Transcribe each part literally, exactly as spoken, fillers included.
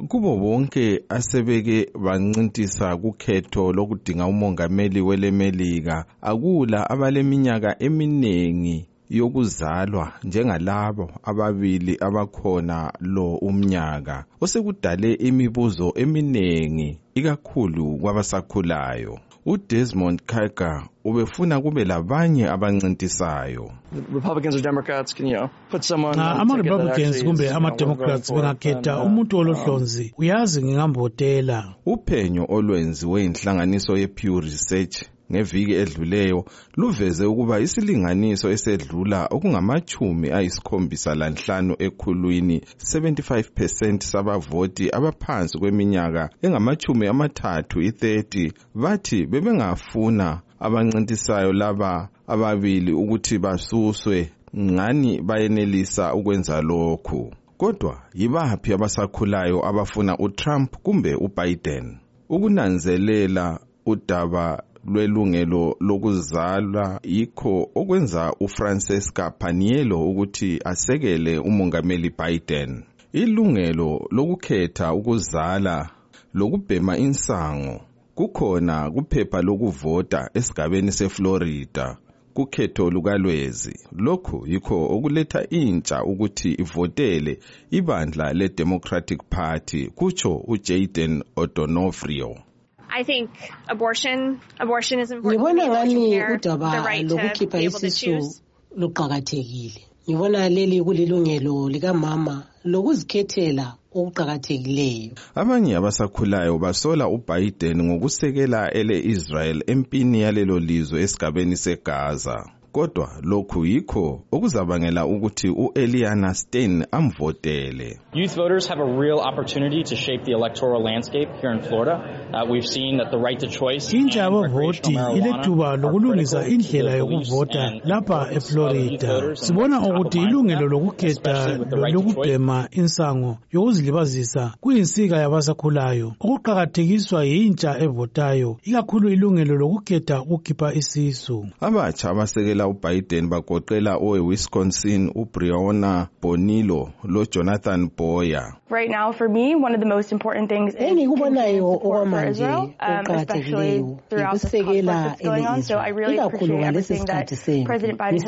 kubo bonke asebeke bancintisa kukhetho lokudinga umongameli welemelika akula abaleminyaka eminengi yokuzalwa njengalabo ababili abakhona lo umnyaka osekudale imibuzo eminengi ikakhulu kwabasakhulayo. uDesmond Tutu ubefuna kube labanye abancintisayo. Republicans or Democrats can, you know, put someone na ama Republicans kumbe ama Democrats bengakhetha umuntu olohlonzi uyazi ngingambotela. Uphenyo olwenziwe inhlanganiso ye Pew Research ngeviki edluleyo luveze ukuba isilinganiso esedlula okungamachumi ayisikhombisa lanhlanu ekhulwini seventy-five percent sabavoti abaphansi kweminyaka engamachumi amathathu i-thirty bathi bebengafuna abancintisayo laba ababili ukuthi basuswe ngani bayenelisa ukwenza lokhu. Kodwa yibaphi abasakhulayo abafuna uTrump kumbe uBiden? Ukunanzelela udaba lwelungelo lokuzala yikho okwenza uFrancesca Paniello ukuthi asekele umongameli Biden. Ilungelo lokukhetha ukuzala lokubhema insango kukhona kuphepha lokuvota esigabeni seFlorida kukhetho lukalwezi. Lokhu yikho okuletha intsha ukuthi ivotele ibandla leDemocratic Party, kutsho uJayden O'Donofrio. I think abortion abortion is important. Ngibona ngani udaba lokukhipha isisu luqhakathekile. Ngibona leli kulilungelo likamama lokuzikhethela okuqhakathekileyo. Abanye abasakhulayo basola uBiden ngokusekela ele Israel empini yalelo lizwe esigabeni seGaza. Kodwa lokhu yikho okuzabangela ukuthi uEliana Stein amvotele. Youth voters have a real opportunity to shape the electoral landscape here in Florida. Uh, we've seen that the right to choice intsha abavoti ilethuba lokulungisa indlela yokuvota lapha eFlorida. Sibona ukuthi ilungelo lokukhetha lokubhema insango yokuzilibazisa kuyinsika yabasakhulayo okuqhakathekiswa yintsha evotayo, ikakhulu ilungelo lokukhetha ukukhipha isisu. Abatsha abasekela uBiden bagoqela oweWisconsin uBreonna Bonillo lo Jonathan Boyer. Right now, for me, one of the most important things is enikubonayo okwamanje okuqhakathekileyo ukusekela ele Israel. I really appreciate everything that President Biden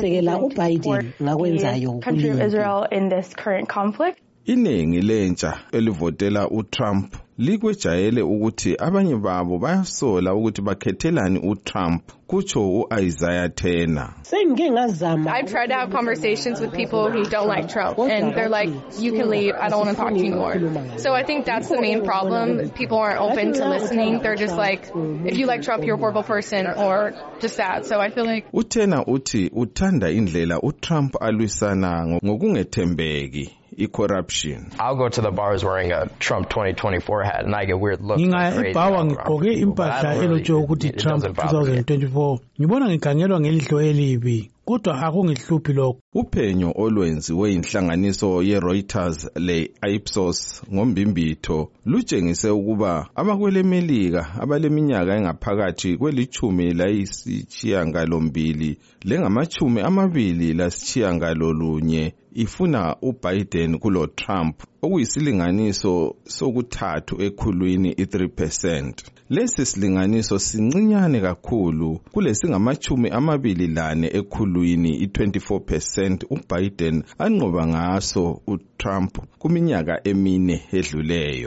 has done for Israel in this current conflict. Iningi lentsha elivotela uTrump likwejayele ukuthi abanye babo bayasola ukuthi bakhethelani uTrump, kutsho uIsaiah Turner. I've tried to have conversations with people who don't like Trump, and they're like, you can leave, I don't want to talk to you anymore. So I think that's the main problem. People aren't open to listening. They're just like, if you like Trump, you're a horrible person, or just that. So I feel like uTurner uthi uthanda indlela uTrump alwisana ngokungethembeki. Corruption. I'll go to the bars wearing a Trump twenty twenty-four hat and I get weird looks. Ngingaya ebhawa ngigqoke impahla elotsho ukuthi Trump twenty twenty-four. Ngibona ngikhangelwa ngelihlo elibi. Kodwa akungihluphi lokho. Uphenyo olwenziwe inhlanganiso yeReuters le Ipsos ngombimbitho lutshengise ukuba abakwelemelika abaleminyaka engaphakathi kwelichumi layisishiyangalombili lengamachumi amabili lasishiyangolunye ifuna uBiden kulo Trump okuyisilinganiso sokuthathu ekhulwini i-three percent. Lesi silinganiso sincinyane kakhulu kulesingamachumi amabili lane ekhulwini i-twenty-four percent uBiden anqoba ngaso uTrump kuminyaka emine edluleyo.